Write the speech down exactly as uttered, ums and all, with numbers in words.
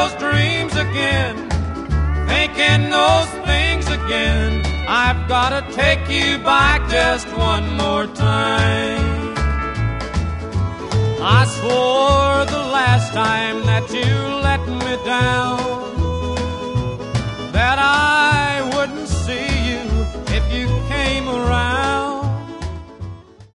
those dreams again, thinking those things again. I've gotta take you back just one more time.